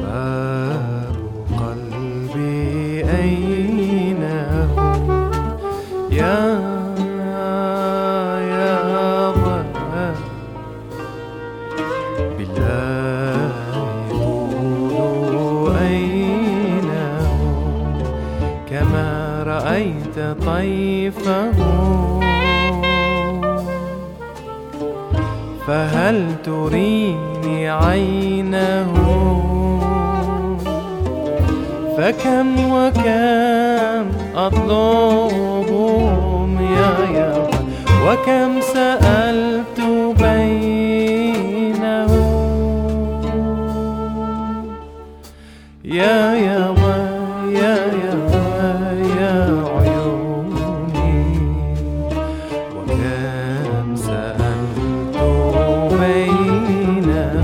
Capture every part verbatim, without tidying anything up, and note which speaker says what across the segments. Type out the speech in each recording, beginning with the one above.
Speaker 1: باب قلبي أين هو يا يا ضياء بالله قولوا أين هو كما رأيت طيفه فهل تريني عينه فكم وكم أطلبهم يا يا وكم سألت بينه يا يا يا يا يا عيوني وكم سألت بينه.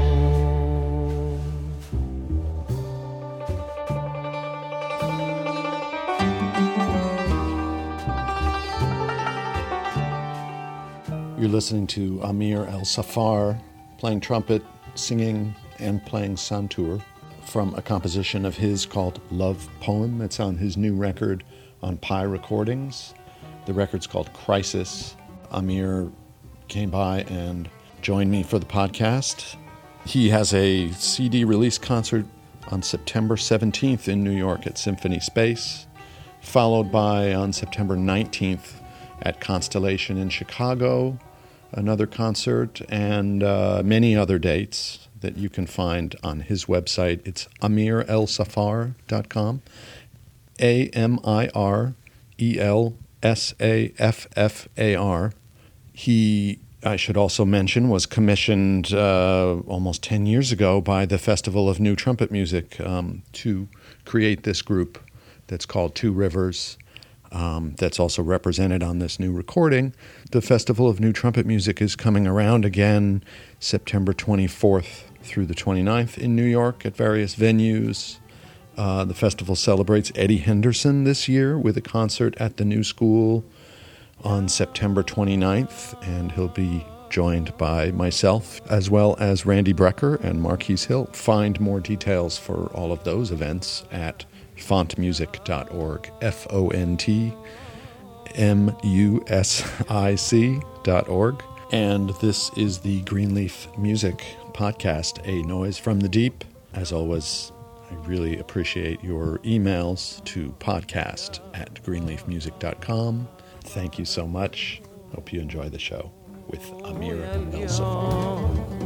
Speaker 2: You're listening to Amir El-Safar playing trumpet, singing, and playing santur from a composition of his called Love Poem. It's on his new record on Pi Recordings. The record's called Crisis. Amir came by and joined me for the podcast. He has a C D release concert on September seventeenth in New York at Symphony Space, followed by on September nineteenth at Constellation in Chicago, another concert, and uh, many other dates that you can find on his website. It's amir el safar dot com, A M I R E L S A F F A R. He, I should also mention, was commissioned uh, almost ten years ago by the Festival of New Trumpet Music um, to create this group that's called Two Rivers. Um, that's also represented on this new recording. The Festival of New Trumpet Music is coming around again September twenty-fourth through the twenty-ninth in New York at various venues. Uh, the festival celebrates Eddie Henderson this year with a concert at the New School on September twenty-ninth, and he'll be joined by myself as well as Randy Brecker and Marquise Hill. Find more details for all of those events at font music dot org, F O N T M U S I C dot org. And this is the Greenleaf Music Podcast, A Noise from the Deep. As always, I really appreciate your emails to podcast at greenleaf music dot com. Thank you so much. Hope you enjoy the show with Amir El-Safar.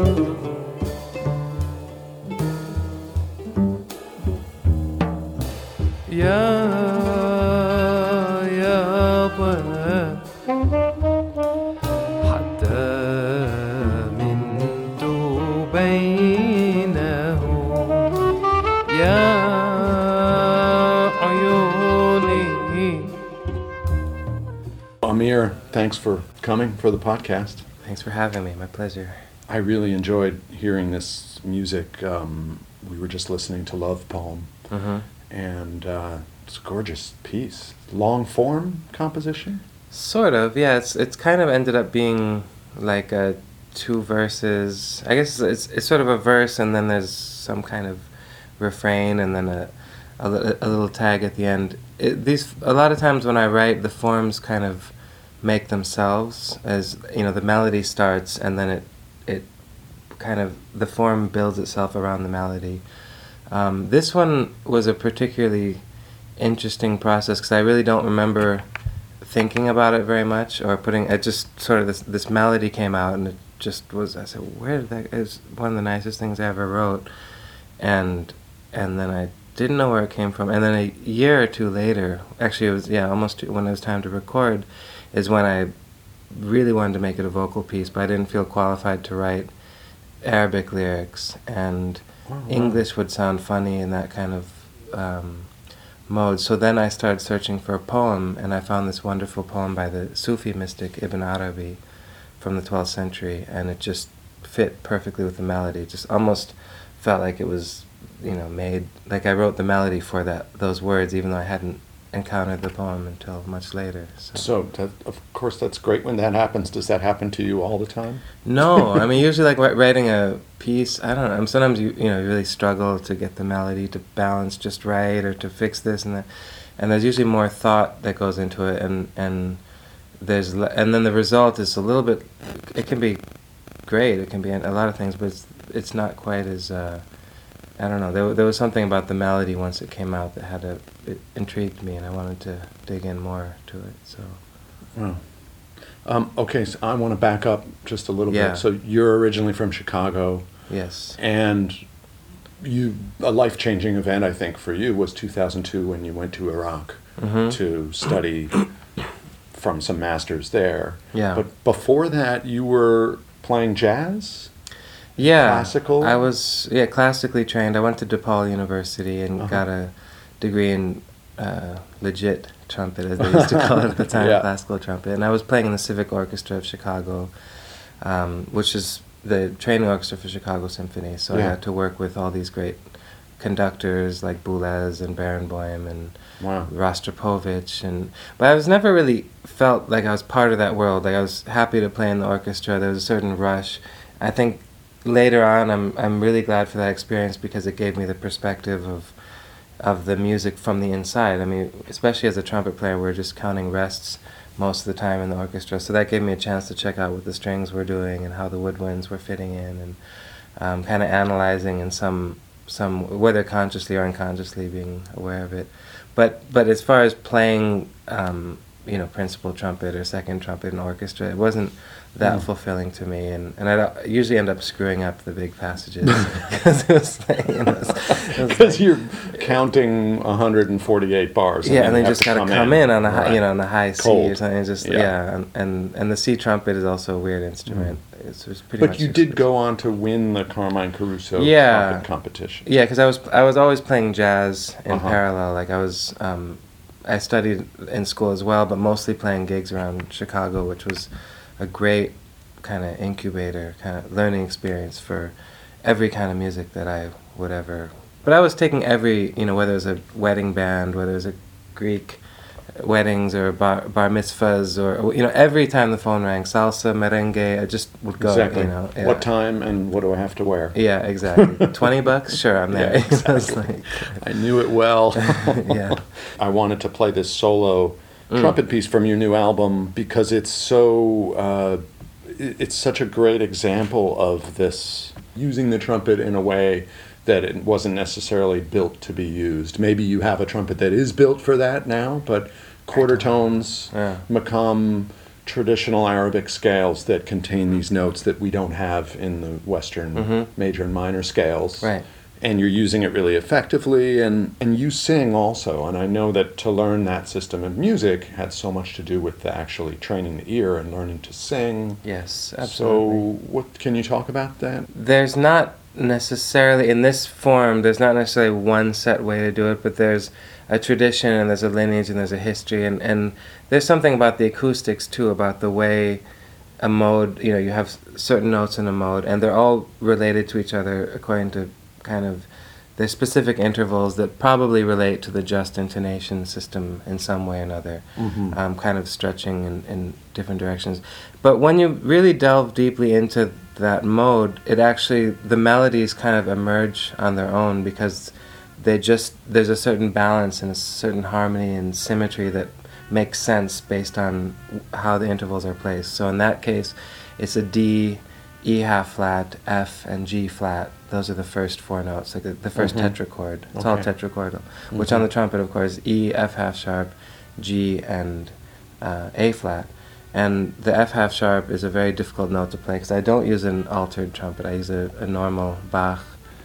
Speaker 1: يا يا ضياء حتى منت بينه يا عيوني.
Speaker 2: Amir, thanks for coming for the podcast.
Speaker 3: Thanks for having me. My pleasure.
Speaker 2: I really enjoyed hearing this music. Um, we were just listening to Love Poem.
Speaker 3: Mm-hmm.
Speaker 2: And uh, it's a gorgeous piece. Long form composition?
Speaker 3: Sort of, yeah. It's it's kind of ended up being like a two verses. I guess it's it's sort of a verse, and then there's some kind of refrain, and then a a, a little tag at the end. It, these a lot of times when I write, the forms kind of make themselves. As you know, the melody starts, and then it it kind of the form builds itself around the melody. Um, this one was a particularly interesting process because I really don't remember thinking about it very much or putting it. Just sort of this this melody came out and it just was. I said, "Where did that?" It was one of the nicest things I ever wrote, and and then I didn't know where it came from. And then a year or two later, actually it was yeah almost when it was time to record, is when I really wanted to make it a vocal piece, but I didn't feel qualified to write Arabic lyrics and. Oh, wow. English would sound funny in that kind of um, mode. So then I started searching for a poem, and I found this wonderful poem by the Sufi mystic Ibn Arabi from the twelfth century, and it just fit perfectly with the melody. It just almost felt like it was, you know, made, like I wrote the melody for that those words, even though I hadn't encountered the poem until much later. So,
Speaker 2: So, that, of course, that's great when that happens. Does that happen to you all the time?
Speaker 3: no, I mean usually like wri- writing a piece. I don't know. Sometimes you you know you really struggle to get the melody to balance just right or to fix this and that, and there's usually more thought that goes into it, and and there's le- and then the result is a little bit. It can be great. It can be a lot of things, but it's it's not quite as. Uh, I don't know. There, there was something about the melody once it came out that had a, it intrigued me, and I wanted to dig in more to it. So,
Speaker 2: Wow. Um, okay, so I want to back up just a little
Speaker 3: Yeah.
Speaker 2: bit. So you're originally from Chicago,
Speaker 3: yes,
Speaker 2: and you a life-changing event, I think, for you was two thousand two when you went to Iraq
Speaker 3: Mhm.
Speaker 2: to study from some masters there.
Speaker 3: Yeah.
Speaker 2: But before that, you were playing jazz?
Speaker 3: yeah.
Speaker 2: Classical?
Speaker 3: I was yeah classically trained. I went to DePaul University and
Speaker 2: Uh-huh.
Speaker 3: got a degree in uh, legit trumpet, as they used to call it at the time,
Speaker 2: Yeah.
Speaker 3: classical trumpet. And I was playing in the Civic Orchestra of Chicago, um, which is the training orchestra for Chicago Symphony. So I
Speaker 2: Yeah.
Speaker 3: got to work with all these great conductors like Boulez and Barenboim and
Speaker 2: Wow.
Speaker 3: Rostropovich, and but I was never really felt like I was part of that world. Like I was happy to play in the orchestra. There was a certain rush. I think later on, I'm I'm really glad for that experience because it gave me the perspective of of the music from the inside. I mean, especially as a trumpet player, we're just counting rests most of the time in the orchestra. So that gave me a chance to check out what the strings were doing and how the woodwinds were fitting in, and um, kind of analyzing in some some whether consciously or unconsciously being aware of it. But but as far as playing, um, you know, principal trumpet or second trumpet in orchestra, it wasn't that
Speaker 2: Mm.
Speaker 3: fulfilling to me, and and I usually end up screwing up the big passages because it was like, you know, it was- it was
Speaker 2: Because
Speaker 3: like-
Speaker 2: you're counting one hundred forty-eight bars.
Speaker 3: yeah, and
Speaker 2: you
Speaker 3: then you
Speaker 2: have
Speaker 3: just
Speaker 2: to
Speaker 3: got to come in, on a high,
Speaker 2: Right.
Speaker 3: you know, on a high C
Speaker 2: Cold.
Speaker 3: or something. It's just
Speaker 2: Yeah.
Speaker 3: yeah, and, and and the C trumpet is also a weird instrument. It's, it's pretty.
Speaker 2: But
Speaker 3: much
Speaker 2: you
Speaker 3: just-
Speaker 2: did go on to win the Carmine Caruso
Speaker 3: Yeah.
Speaker 2: trumpet competition.
Speaker 3: Yeah, because I was I was always playing jazz in
Speaker 2: Uh-huh.
Speaker 3: parallel. Like I was, um, I studied in school as well, but mostly playing gigs around Chicago, which was a great kind of incubator, kind of learning experience for every kind of music that I would ever. But I was taking every, you know, whether it was a wedding band, whether it was a Greek weddings or bar, bar mitzvahs, or you know, every time the phone rang, salsa, merengue, I just would go.
Speaker 2: Exactly.
Speaker 3: You know, yeah.
Speaker 2: What time and what do I have to wear?
Speaker 3: Yeah, exactly. Twenty bucks, sure, I'm there.
Speaker 2: Yeah,
Speaker 3: I was
Speaker 2: exactly.
Speaker 3: like,
Speaker 2: I knew it well.
Speaker 3: Yeah.
Speaker 2: I wanted to play this solo
Speaker 3: Mm.
Speaker 2: trumpet piece from your new album because it's so uh, it- it's such a great example of this using the trumpet in a way that it wasn't necessarily built to be used. Maybe you have a trumpet that is built for that now, but quarter tones,
Speaker 3: Yeah.
Speaker 2: makam, traditional Arabic scales that contain these notes that we don't have in the Western
Speaker 3: Mhm.
Speaker 2: major and minor scales.
Speaker 3: Right.
Speaker 2: And you're using it really effectively, and, and you sing also. And I know that to learn that system of music had so much to do with the actually training the ear and learning to sing.
Speaker 3: Yes, absolutely.
Speaker 2: So, what can you talk about that?
Speaker 3: There's not necessarily, in this form, there's not necessarily one set way to do it, but there's a tradition and there's a lineage and there's a history, and, and there's something about the acoustics too, about the way a mode, you know, you have certain notes in a mode, and they're all related to each other according to kind of there's specific intervals that probably relate to the just intonation system in some way or another,
Speaker 2: Mhm.
Speaker 3: um, kind of stretching in, in different directions. But when you really delve deeply into that mode, it actually, the melodies kind of emerge on their own because they just, there's a certain balance and a certain harmony and symmetry that makes sense based on how the intervals are placed. So in that case, it's a D, E half flat, F, and G flat. Those are the first four notes, like the, the 1st
Speaker 2: Mhm.
Speaker 3: tetrachord. It's all
Speaker 2: Okay.
Speaker 3: tetrachordal. Which on the trumpet, of course, E, F half sharp, G, and uh, A flat. And the F half sharp is a very difficult note to play because I don't use an altered trumpet. I use a, a normal Bach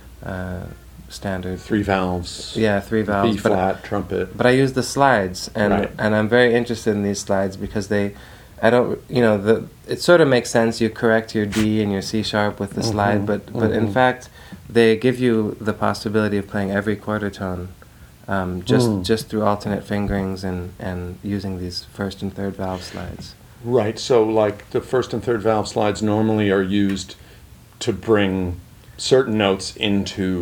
Speaker 3: uh, standard.
Speaker 2: Three valves.
Speaker 3: Yeah, three valves.
Speaker 2: B
Speaker 3: but-
Speaker 2: flat trumpet.
Speaker 3: but I use the slides, and
Speaker 2: Right.
Speaker 3: and I'm very interested in these slides because they, I don't, you know, the it sort of makes sense. You correct your D and your C sharp with the
Speaker 2: Mhm,
Speaker 3: slide, but but in
Speaker 2: mhm.
Speaker 3: fact, they give you the possibility of playing every quarter tone, um, just
Speaker 2: Mm.
Speaker 3: just through alternate fingerings and and using these first and third valve slides.
Speaker 2: Right, so like the first and third valve slides normally are used to bring certain notes into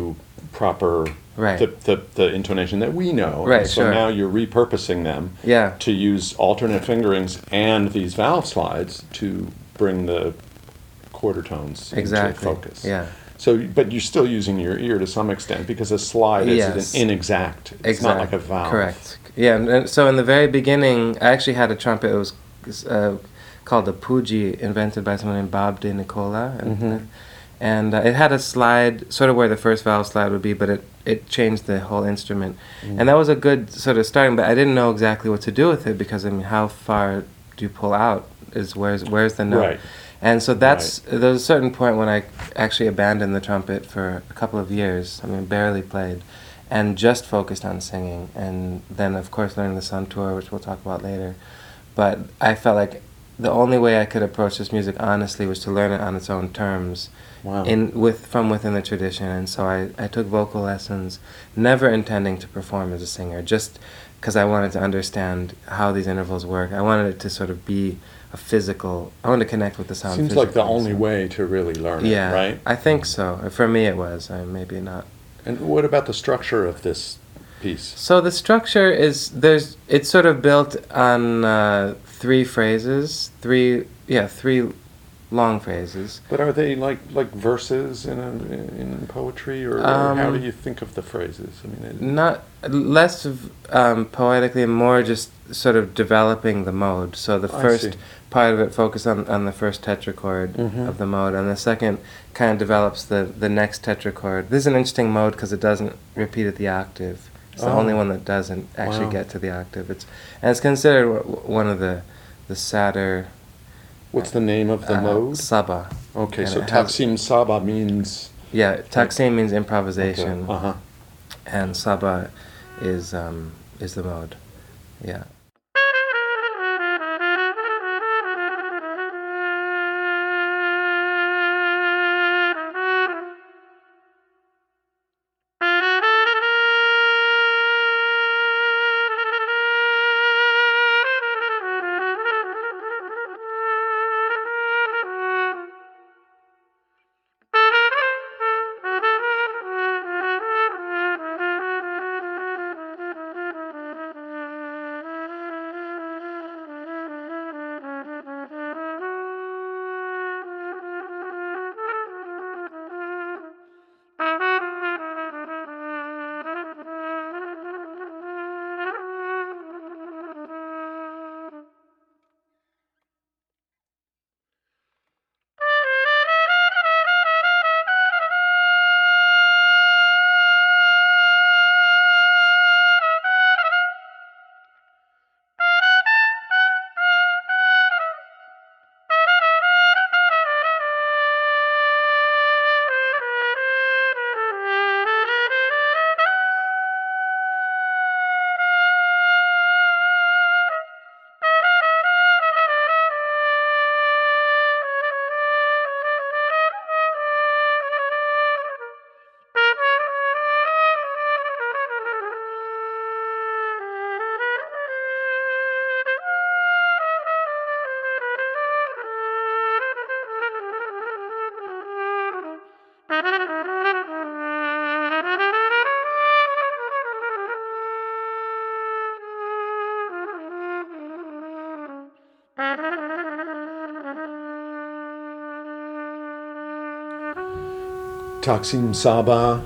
Speaker 2: proper
Speaker 3: Right.
Speaker 2: the, the the intonation that we know.
Speaker 3: Right,
Speaker 2: And so
Speaker 3: sure.
Speaker 2: now you're repurposing them
Speaker 3: Yeah.
Speaker 2: to use alternate fingerings and these valve slides to bring the quarter tones
Speaker 3: Exactly.
Speaker 2: into focus.
Speaker 3: Yeah.
Speaker 2: So, but you're still using your ear to some extent because a slide
Speaker 3: Yes.
Speaker 2: is an inexact. It's
Speaker 3: Exactly.
Speaker 2: not like a valve.
Speaker 3: Correct. Yeah. And, and so in the very beginning, I actually had a trumpet. It was uh, called a Puji, invented by someone named Bob De Nicola, and
Speaker 2: Mhm.
Speaker 3: and uh, it had a slide, sort of where the first valve slide would be, but it it changed the whole instrument,
Speaker 2: Mm.
Speaker 3: and that was a good sort of starting. But I didn't know exactly what to do with it because I mean, how far do you pull out? Is where's where's the note?
Speaker 2: Right.
Speaker 3: And so that's there was a certain point when I actually abandoned the trumpet for a couple of years. I mean, barely played, and just focused on singing. And then, of course, learning the Santur, which we'll talk about later. But I felt like the only way I could approach this music honestly was to learn it on its own terms,
Speaker 2: Wow.
Speaker 3: in with from within the tradition. And so I, I took vocal lessons, never intending to perform as a singer, just because I wanted to understand how these intervals work. I wanted it to sort of be a physical. I wanted to connect with the sound.
Speaker 2: Seems like the
Speaker 3: physically,
Speaker 2: only
Speaker 3: so-
Speaker 2: way to really learn
Speaker 3: Yeah,
Speaker 2: it, right?
Speaker 3: I think so. For me, it was. I maybe not.
Speaker 2: And what about the structure of this piece?
Speaker 3: So the structure is there's it's sort of built on uh, three phrases, three yeah three long phrases.
Speaker 2: But are they like like verses in a, in poetry, or, or how
Speaker 3: Um,
Speaker 2: do you think of the phrases? I mean, it,
Speaker 3: Not less of, um, poetically, more just sort of developing the mode. So the
Speaker 2: I
Speaker 3: first
Speaker 2: see.
Speaker 3: part of it focuses on, on the first tetrachord
Speaker 2: Mhm.
Speaker 3: of the mode, and the second kind of develops the, the next tetrachord. This is an interesting mode because it doesn't repeat at the octave. It's the
Speaker 2: Oh.
Speaker 3: only one that doesn't actually
Speaker 2: Wow.
Speaker 3: get to the octave. It's and it's considered w- one of the the sadder.
Speaker 2: what's the name of the
Speaker 3: uh,
Speaker 2: mode?
Speaker 3: Saba.
Speaker 2: Okay,
Speaker 3: and
Speaker 2: so
Speaker 3: it has-
Speaker 2: Taksim Saba means
Speaker 3: Yeah, taksim means improvisation,
Speaker 2: Uh huh.
Speaker 3: and Saba is um, is the mode. Yeah.
Speaker 2: Taksim Saba,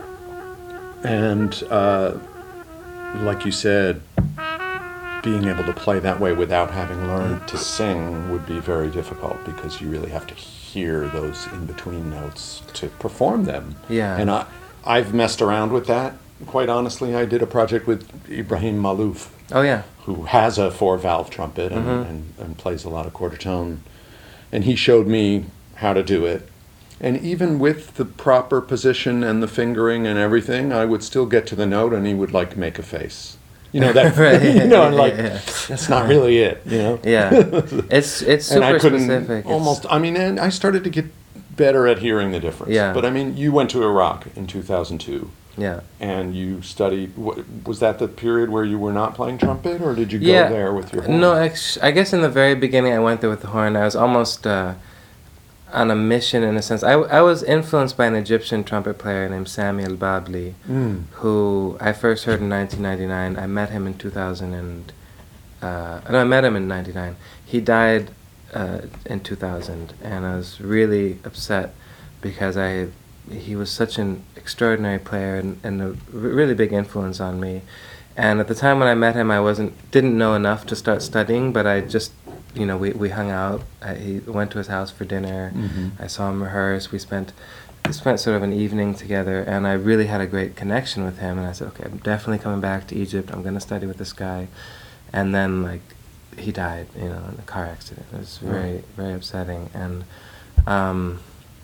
Speaker 2: and uh, like you said, being able to play that way without having learned to sing would be very difficult because you really have to hear those in-between notes to perform them.
Speaker 3: Yeah.
Speaker 2: And I, I've messed around with that. Quite honestly, I did a project with Ibrahim Malouf,
Speaker 3: Oh yeah.
Speaker 2: who has a four-valve trumpet and,
Speaker 3: Mhm.
Speaker 2: and, and plays a lot of quarter tone. And he showed me how to do it. And even with the proper position and the fingering and everything, I would still get to the note and he would like make a face. You know, that,
Speaker 3: Right,
Speaker 2: you know, and
Speaker 3: yeah,
Speaker 2: like,
Speaker 3: yeah.
Speaker 2: that's not really it, you know?
Speaker 3: Yeah. It's it's
Speaker 2: And
Speaker 3: super
Speaker 2: I couldn't
Speaker 3: specific. It's-
Speaker 2: almost, I mean, and I started to get better at hearing the difference.
Speaker 3: Yeah.
Speaker 2: But I mean, you went to Iraq in two thousand two.
Speaker 3: Yeah.
Speaker 2: And you studied, what, was that the period where you were not playing trumpet, or did you go
Speaker 3: Yeah.
Speaker 2: there with your horn?
Speaker 3: No, ex- I guess in the very beginning I went there with the horn. I was almost uh, on a mission in a sense. I, I was influenced by an Egyptian trumpet player named Sami al-Babli,
Speaker 2: Mm.
Speaker 3: who I first heard in nineteen ninety-nine. I met him in two thousand and uh, no, I met him in ninety-nine. He died uh, in two thousand, and I was really upset because I he was such an extraordinary player and, and a r- really big influence on me. And at the time when I met him, I wasn't didn't know enough to start studying, but I just, you know, we, we hung out. I, he went to his house for dinner.
Speaker 2: Mhm.
Speaker 3: I saw him rehearse. We spent we spent sort of an evening together, and I really had a great connection with him. And I said, okay, I'm definitely coming back to Egypt. I'm going to study with this guy. And then, like, he died, you know, in a car accident. It was very, very upsetting. And um,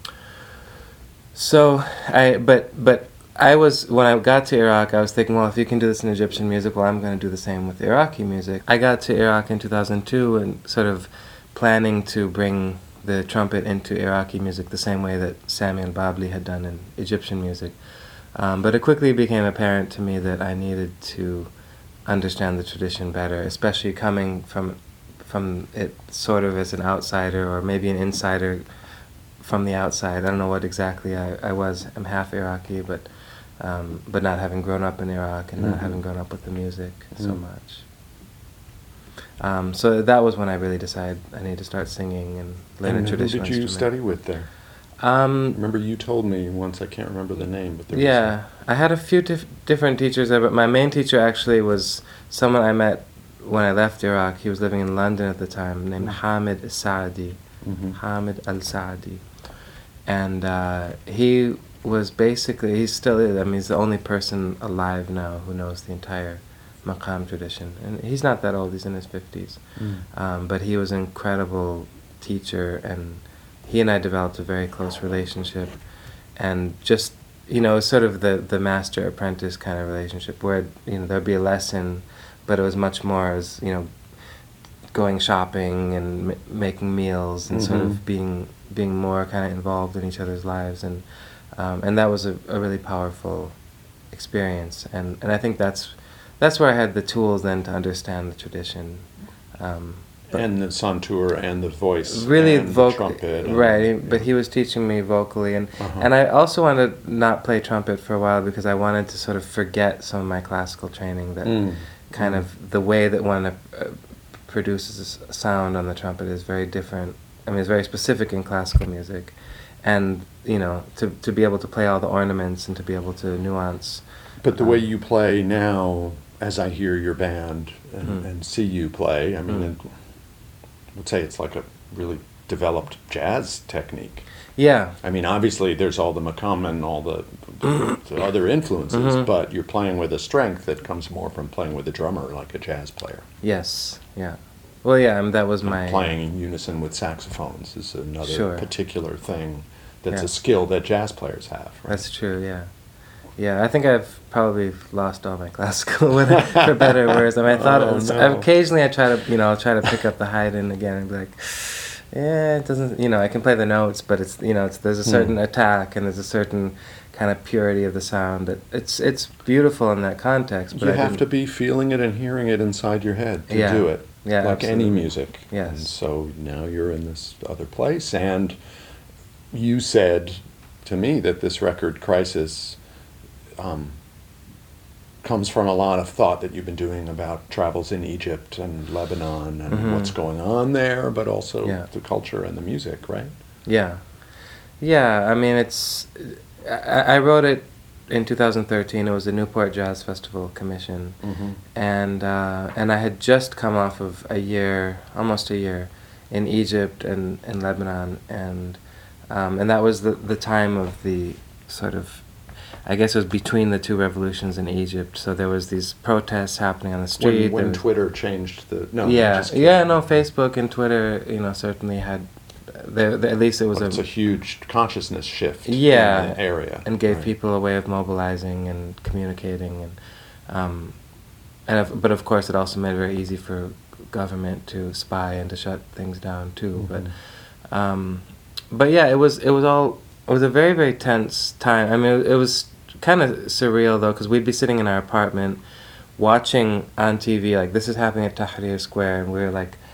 Speaker 3: so I, but but. I was, when I got to Iraq, I was thinking, well, if you can do this in Egyptian music, well, I'm going to do the same with Iraqi music. I got to Iraq in two thousand two and sort of planning to bring the trumpet into Iraqi music the same way that Sami al-Babli had done in Egyptian music. Um, but it quickly became apparent to me that I needed to understand the tradition better, especially coming from from it sort of as an outsider or maybe an insider from the outside. I don't know what exactly I, I was. I'm half Iraqi, but um, but not having grown up in Iraq and not
Speaker 2: Mhm.
Speaker 3: having grown up with the music so
Speaker 2: Mm.
Speaker 3: much. Um, so that was when I really decided I need to start singing and learn
Speaker 2: And
Speaker 3: a
Speaker 2: who
Speaker 3: traditional
Speaker 2: did you
Speaker 3: instrument.
Speaker 2: study with there?
Speaker 3: Um,
Speaker 2: Remember you told me once, I can't remember the name, but there
Speaker 3: yeah, I had a few dif- different teachers there, but my main teacher actually was someone I met when I left Iraq. He was living in London at the time, named
Speaker 2: Mm.
Speaker 3: Hamid Saadi.
Speaker 2: was... Mhm.
Speaker 3: Hamid al-Saadi. And uh, he was basically, he still is, I mean, he's the only person alive now who knows the entire maqam tradition. And he's not that old, he's in his fifties.
Speaker 2: Mm.
Speaker 3: Um, but he was an incredible teacher, and he and I developed a very close relationship. And just, you know, sort of the, the master-apprentice kind of relationship where, you know, there'd be a lesson, but it was much more as, you know, going shopping and m- making meals and sort
Speaker 2: Mhm.
Speaker 3: of being being more kind of involved in each other's lives, and um, and that was a, a really powerful experience, and, and I think that's that's where I had the tools then to understand the tradition. Um, but
Speaker 2: And the santur and the voice
Speaker 3: really
Speaker 2: and the
Speaker 3: voc-
Speaker 2: trumpet. and-
Speaker 3: right?
Speaker 2: yeah.
Speaker 3: But he was teaching me vocally, and
Speaker 2: Uh-huh.
Speaker 3: and I also wanted to not play trumpet for a while because I wanted to sort of forget some of my classical training. That
Speaker 2: Mm.
Speaker 3: kind
Speaker 2: Mm.
Speaker 3: of the way that one uh, produces a s- sound on the trumpet is very different. I mean, it's very specific in classical music, and you know, to to be able to play all the ornaments and to be able to nuance.
Speaker 2: But the way
Speaker 3: um,
Speaker 2: you play now, as I hear your band and,
Speaker 3: Mm.
Speaker 2: and see you play, I mean,
Speaker 3: Mm.
Speaker 2: it, I would say it's like a really developed jazz technique.
Speaker 3: Yeah,
Speaker 2: I mean, obviously there's all the maqam and all the, the, the other influences,
Speaker 3: Mhm.
Speaker 2: but you're playing with a strength that comes more from playing with a drummer, like a jazz player.
Speaker 3: yes, yeah. Well, yeah, I mean, that was
Speaker 2: And
Speaker 3: my
Speaker 2: playing in unison with saxophones is another
Speaker 3: Sure.
Speaker 2: particular thing that's
Speaker 3: Yeah.
Speaker 2: a skill that jazz players have. Right?
Speaker 3: That's true, yeah. Yeah, I think I've probably lost all my classical, when I- for better or worse. I mean, I thought
Speaker 2: Oh,
Speaker 3: it was,
Speaker 2: no.
Speaker 3: occasionally I try to, you know, I'll try to pick up the Haydn again and be like, yeah, it doesn't, you know, I can play the notes, but it's, you know, it's, there's a certain
Speaker 2: Hmm.
Speaker 3: attack and there's a certain kind of purity of the sound that it's it's beautiful in that context. But
Speaker 2: You
Speaker 3: I
Speaker 2: have to
Speaker 3: didn't-
Speaker 2: be feeling it and hearing it inside your head to
Speaker 3: Yeah.
Speaker 2: do it.
Speaker 3: Yeah,
Speaker 2: like any
Speaker 3: absolutely.
Speaker 2: music.
Speaker 3: Yes.
Speaker 2: And so now you're in this other place, and you said to me that this record, Crisis, um, comes from a lot of thought that you've been doing about travels in Egypt and Lebanon and
Speaker 3: Mhm.
Speaker 2: what's going on there, but also
Speaker 3: Yeah.
Speaker 2: the culture and the music, right?
Speaker 3: Yeah, yeah. I mean, it's. I, I wrote it in two thousand thirteen. It was the Newport Jazz Festival commission,
Speaker 2: Mm-hmm.
Speaker 3: and uh, and I had just come off of a year, almost a year, in Egypt and in Lebanon, and um, and that was the the time of the sort of. I guess it was between the two revolutions in Egypt. So there was these protests happening on the street.
Speaker 2: When,
Speaker 3: there
Speaker 2: when
Speaker 3: was-
Speaker 2: Twitter changed the... No, I'm
Speaker 3: yeah,
Speaker 2: just kidding.
Speaker 3: yeah. No, Facebook and Twitter, you know, certainly had. There, there, at least it was
Speaker 2: But
Speaker 3: a
Speaker 2: it's a huge consciousness shift
Speaker 3: Yeah,
Speaker 2: in the area.
Speaker 3: and gave
Speaker 2: right?
Speaker 3: people a way of mobilizing and communicating, and um, and of, but of course it also made it very easy for government to spy and to shut things down too.
Speaker 2: Mhm.
Speaker 3: But um, but yeah, it was it was all it was a very very tense time. I mean, it, it was kind of surreal though, because we'd be sitting in our apartment watching on T V like this is happening at Tahrir Square, and we were like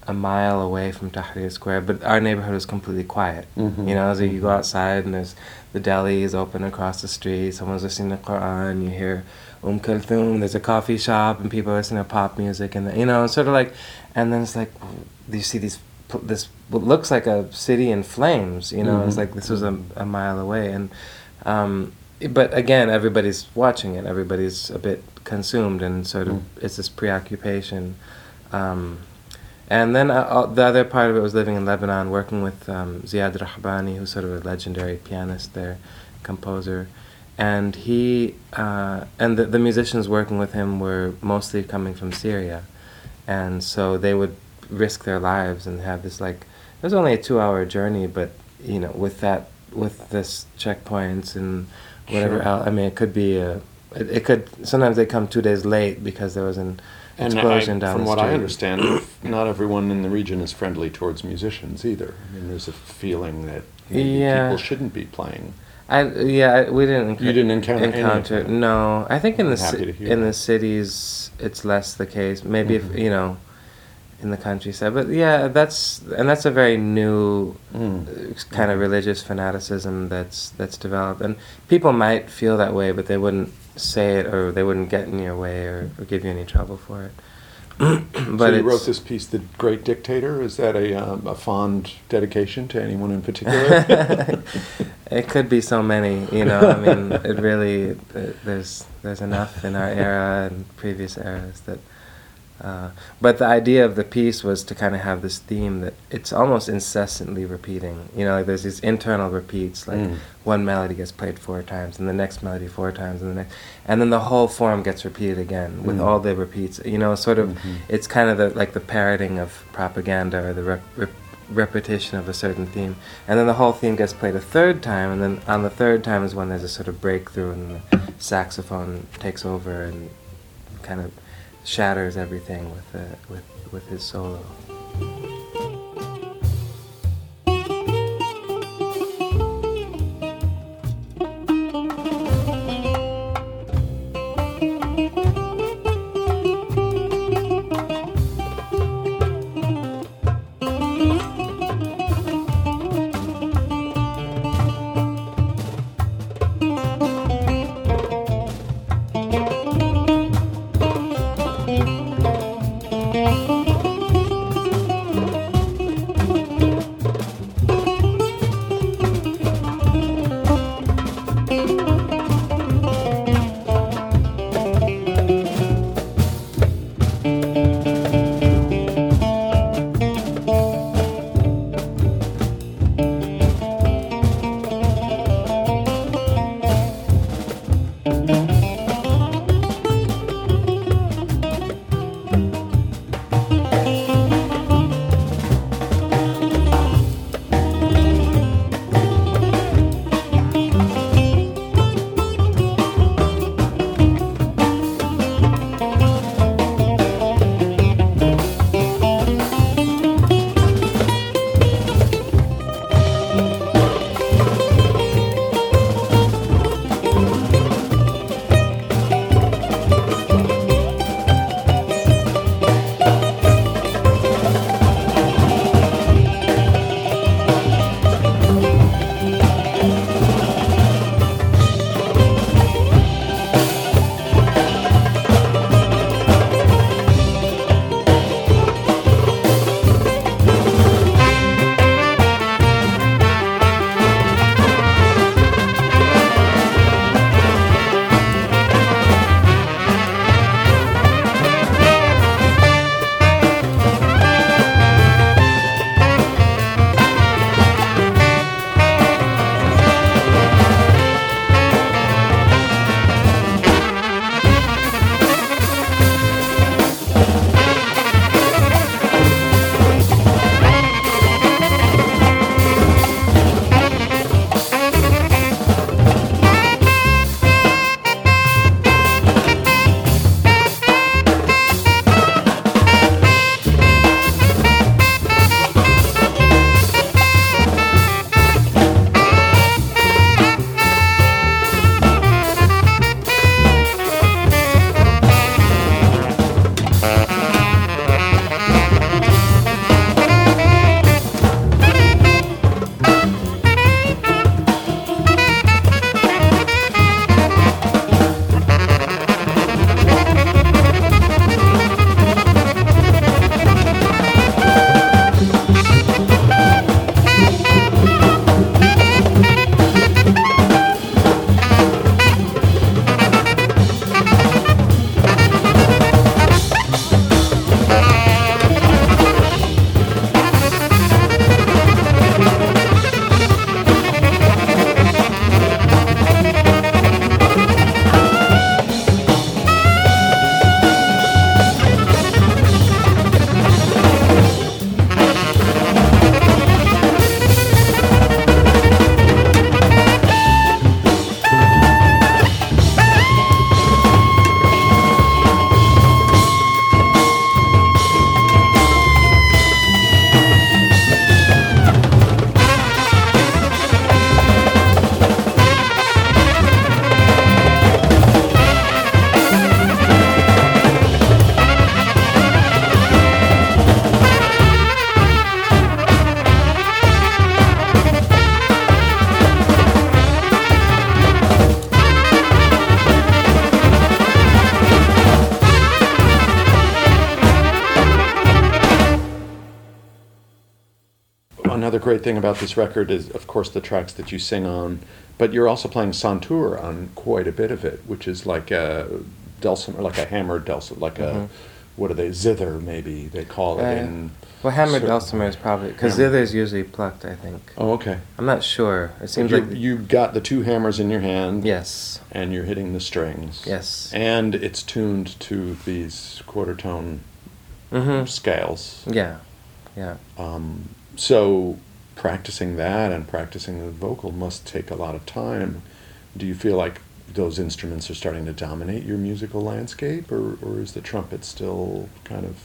Speaker 3: a mile away from Tahrir Square, but our neighborhood was completely quiet.
Speaker 2: Mhm.
Speaker 3: You know, so you go outside and there's the deli is open across the street. Someone's listening to Quran. You hear Um Kulthum. There's a coffee shop and people are listening to pop music, and you know, it's sort of like, and then it's like you see these this what looks like a city in flames. You know,
Speaker 2: Mhm.
Speaker 3: it's like this was a, a mile away, and um, but again, everybody's watching it. Everybody's a bit consumed, and sort of
Speaker 2: Mm.
Speaker 3: it's this preoccupation. Um, and then uh, uh, the other part of it was living in Lebanon, working with um, Ziad Rahbani, who's sort of a legendary pianist there, composer. And he uh, and the, the musicians working with him were mostly coming from Syria, and so they would risk their lives and have this like it was only a two-hour journey, but you know with that with this checkpoints and whatever
Speaker 2: Sure.
Speaker 3: else. I mean, it could be a it, it could sometimes they come two days late because there was an
Speaker 2: And
Speaker 3: explosion
Speaker 2: I,
Speaker 3: down
Speaker 2: from
Speaker 3: the
Speaker 2: what
Speaker 3: street.
Speaker 2: I understand, not everyone in the region is friendly towards musicians either. I mean, there's a feeling that maybe
Speaker 3: Yeah.
Speaker 2: people shouldn't be playing.
Speaker 3: I yeah I- we didn't enc-
Speaker 2: You didn't encounter any of
Speaker 3: encounter
Speaker 2: that?
Speaker 3: no I think in
Speaker 2: I'm
Speaker 3: the
Speaker 2: happy
Speaker 3: ci-
Speaker 2: to hear
Speaker 3: in
Speaker 2: that.
Speaker 3: the cities it's less the case maybe
Speaker 2: Mhm.
Speaker 3: if you know in the countryside, but yeah that's and that's a very new
Speaker 2: Mm.
Speaker 3: uh, kind of religious fanaticism that's that's developed, and people might feel that way but they wouldn't say it or they wouldn't get in your way or, or give you any trouble for it. But
Speaker 2: so you
Speaker 3: it's,
Speaker 2: wrote this piece, "The Great Dictator." Is that a um, a fond dedication to anyone in particular?
Speaker 3: it could be so many, you know. I mean, it really uh, there's there's enough in our era and previous eras that. Uh, but the idea of the piece was to kind of have this theme that it's almost incessantly repeating. You know, like there's these internal repeats, like
Speaker 2: Mm.
Speaker 3: one melody gets played four times, and the next melody four times, and the next, and then the whole form gets repeated again with
Speaker 2: Mm.
Speaker 3: all the repeats. You know, sort of,
Speaker 2: Mhm.
Speaker 3: it's kind of the, like the parroting of propaganda or the rep, rep, repetition of a certain theme, and then the whole theme gets played a third time, and then on the third time is when there's a sort of breakthrough, and the saxophone takes over and kind of shatters everything with uh, with with his solo.
Speaker 2: another great thing about this record is, of course, the tracks that you sing on, but you're also playing santur on quite a bit of it, which is like a dulcimer, like a hammered dulcimer, like
Speaker 3: Mhm.
Speaker 2: a, what are they, zither maybe they call it
Speaker 3: Uh,
Speaker 2: in.
Speaker 3: Well, hammered
Speaker 2: certain-
Speaker 3: dulcimer is probably because
Speaker 2: Hammer.
Speaker 3: zither is usually plucked. I think.
Speaker 2: Oh, okay.
Speaker 3: I'm not sure. It seems
Speaker 2: you
Speaker 3: like
Speaker 2: you've got the two hammers in your hand.
Speaker 3: yes,
Speaker 2: And you're hitting the strings.
Speaker 3: yes.
Speaker 2: And it's tuned to these quarter tone
Speaker 3: Mm-hmm.
Speaker 2: scales.
Speaker 3: Yeah, yeah.
Speaker 2: Um, so practicing that and practicing the vocal must take a lot of time. Do you feel like those instruments are starting to dominate your musical landscape, or, or is the trumpet still kind of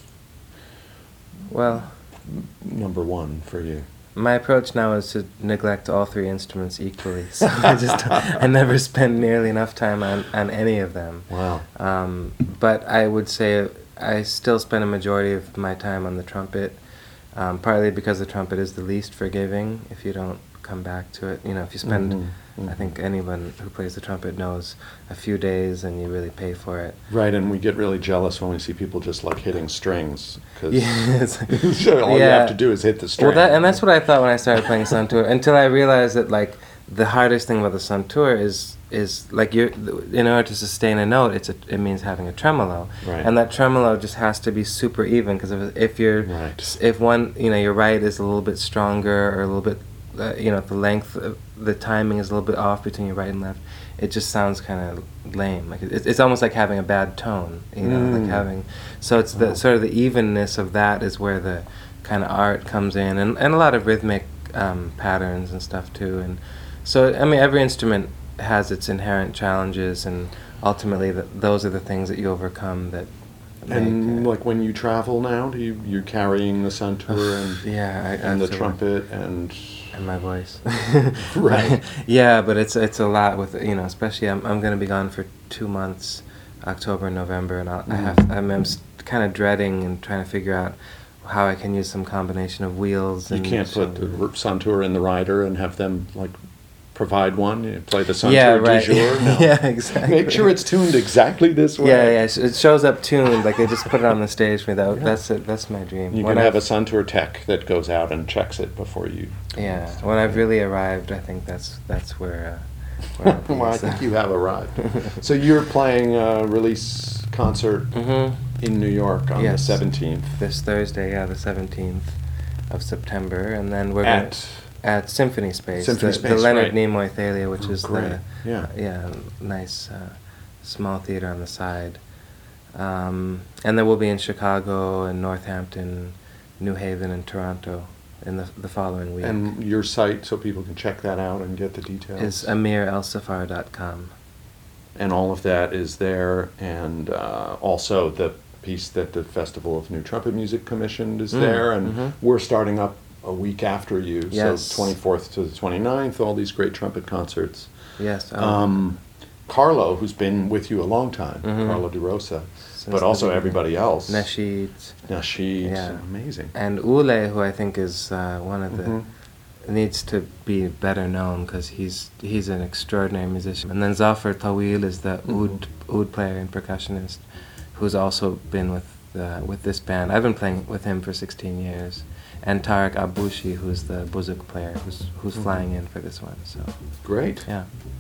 Speaker 3: Well,
Speaker 2: number one for you?
Speaker 3: my approach now is to neglect all three instruments equally. So I just I never spend nearly enough time on, on any of them.
Speaker 2: Wow.
Speaker 3: Um, but I would say I still spend a majority of my time on the trumpet, um, partly because the trumpet is the least forgiving if you don't come back to it. You know, if you spend,
Speaker 2: Mhm, mhm.
Speaker 3: I think anyone who plays the trumpet knows, a few days and you really pay for it.
Speaker 2: Right, and we get really jealous when we see people just like hitting strings, because
Speaker 3: Yes.
Speaker 2: all you
Speaker 3: Yeah.
Speaker 2: have to do is hit the string.
Speaker 3: Well, that, and that's what I thought when I started playing santur. Until I realized that, like, the hardest thing about the santur is is like you, in order to sustain a note, it's a, it means having a tremolo,
Speaker 2: Right.
Speaker 3: and that tremolo just has to be super even. Because if if you're
Speaker 2: Right.
Speaker 3: if one, you know, your right is a little bit stronger or a little bit, uh, you know, the length, of, the timing is a little bit off between your right and left, it just sounds kind of lame. Like it, it's almost like having a bad tone, you know,
Speaker 2: Mm.
Speaker 3: like having. So it's the
Speaker 2: Wow.
Speaker 3: sort of the evenness of that is where the kind of art comes in, and and a lot of rhythmic um, patterns and stuff too. And so I mean, every instrument has its inherent challenges, and ultimately th those are the things that you overcome that.
Speaker 2: And
Speaker 3: make, uh,
Speaker 2: like when you travel now, do you you're carrying the santur and
Speaker 3: yeah, I,
Speaker 2: and the
Speaker 3: absolutely.
Speaker 2: trumpet and
Speaker 3: And my voice.
Speaker 2: Right.
Speaker 3: Yeah, but it's it's a lot with, you know, especially I'm I'm going to be gone for two months, October, November, and I'll, I
Speaker 2: Mhm.
Speaker 3: have I'm, I'm kind of dreading and trying to figure out how I can use some combination of wheels.
Speaker 2: you
Speaker 3: And
Speaker 2: can't put the r- santur in the rider and have them like provide one. You play the santur
Speaker 3: yeah,
Speaker 2: du
Speaker 3: right.
Speaker 2: jour. No.
Speaker 3: Yeah, exactly.
Speaker 2: Make sure it's tuned exactly this way.
Speaker 3: Yeah, yeah. sh- It shows up tuned, like they just put it on the stage for me. That,
Speaker 2: Yeah.
Speaker 3: That's it. That's my dream.
Speaker 2: You
Speaker 3: When
Speaker 2: can have
Speaker 3: I've-
Speaker 2: a santur tech that goes out and checks it before you.
Speaker 3: Yeah, when I've really arrived, I think that's that's where. Uh, where I'll be,
Speaker 2: Well, I
Speaker 3: so.
Speaker 2: think you have arrived. So you're playing a release concert
Speaker 3: Mhm.
Speaker 2: in New York on the
Speaker 3: Yes.
Speaker 2: seventeenth
Speaker 3: This Thursday, yeah, the seventeenth of September, and then we're gonna,
Speaker 2: at
Speaker 3: at Symphony Space,
Speaker 2: Symphony
Speaker 3: the,
Speaker 2: Space,
Speaker 3: the Leonard
Speaker 2: right.
Speaker 3: Nimoy Thalia, which
Speaker 2: Oh,
Speaker 3: is
Speaker 2: great.
Speaker 3: the
Speaker 2: Yeah.
Speaker 3: yeah nice uh, small theater on the side, um, and then we'll be in Chicago and Northampton, New Haven, and Toronto in the the following week.
Speaker 2: and your site so people can check that out and get the details.
Speaker 3: is amir el safar dot com.
Speaker 2: And all of that is there, and uh, also the piece that the Festival of New Trumpet Music commissioned is
Speaker 3: Mm,
Speaker 2: there, and
Speaker 3: mhm.
Speaker 2: we're starting up a week after you,
Speaker 3: Yes.
Speaker 2: so twenty-fourth to the twenty-ninth, all these great trumpet concerts.
Speaker 3: Yes. um,
Speaker 2: Um, Carlo, who's been with you a long time,
Speaker 3: Mhm.
Speaker 2: Carlo De Rosa,
Speaker 3: since
Speaker 2: but
Speaker 3: the
Speaker 2: also
Speaker 3: beginning.
Speaker 2: everybody else.
Speaker 3: Nasheed.
Speaker 2: Nasheed,
Speaker 3: Yeah.
Speaker 2: amazing.
Speaker 3: And Ule, who I think is uh, one of the
Speaker 2: Mhm.
Speaker 3: needs to be better known because he's he's an extraordinary musician. And then Zafar Tawil is the
Speaker 2: Mhm.
Speaker 3: oud oud player and percussionist, who's also been with uh, with this band. I've been playing with him for sixteen years. And Tarek Abushi, who's the buzuk player, who's who's
Speaker 2: Mhm.
Speaker 3: flying in for this one. So
Speaker 2: Great.
Speaker 3: yeah.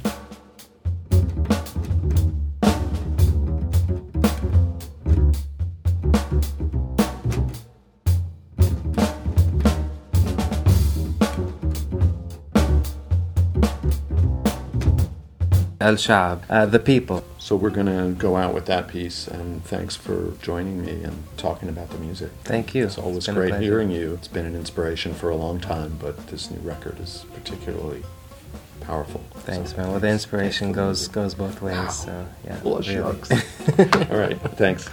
Speaker 3: El Shab, uh, the people.
Speaker 2: So we're going to go out with that piece, and thanks for joining me and talking about the music.
Speaker 3: Thank you.
Speaker 2: It's always
Speaker 3: It's been a
Speaker 2: great
Speaker 3: pleasure.
Speaker 2: hearing you. It's been an inspiration for a long time, but this new record is particularly powerful.
Speaker 3: Thanks,
Speaker 2: So
Speaker 3: man. Well, the
Speaker 2: thanks-
Speaker 3: inspiration
Speaker 2: thanks for the
Speaker 3: goes
Speaker 2: music.
Speaker 3: goes both ways.
Speaker 2: Wow.
Speaker 3: So yeah.
Speaker 2: Well,
Speaker 3: really.
Speaker 2: shucks. All right, thanks.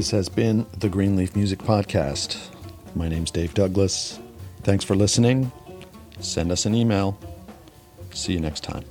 Speaker 2: This has been the Greenleaf Music Podcast. My name's Dave Douglas. Thanks for listening. Send us an email. See you next time.